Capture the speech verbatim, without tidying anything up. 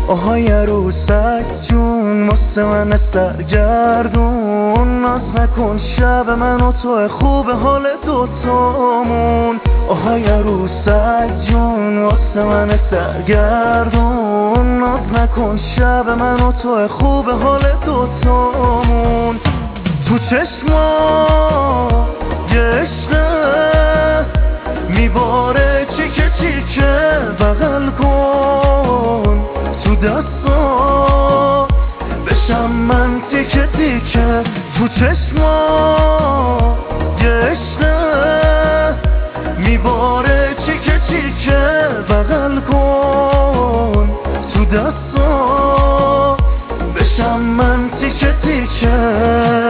آهای عروسک جون واسه من سرگردون، ناز نکن شب من و تو خوب حال دوتامون. آهای عروسک جون واسه من سرگردون، ناز نکن شب من و تو خوب حال دوتامون. تو چشما یه عشقه میباره چیکه چیکه، بغل کن تو دستا بشم من تیکه تیکه. تو چشما یه عشقه میباره چیکه چیکه، بغل کن تو دستا بشم من تیکه تیکه.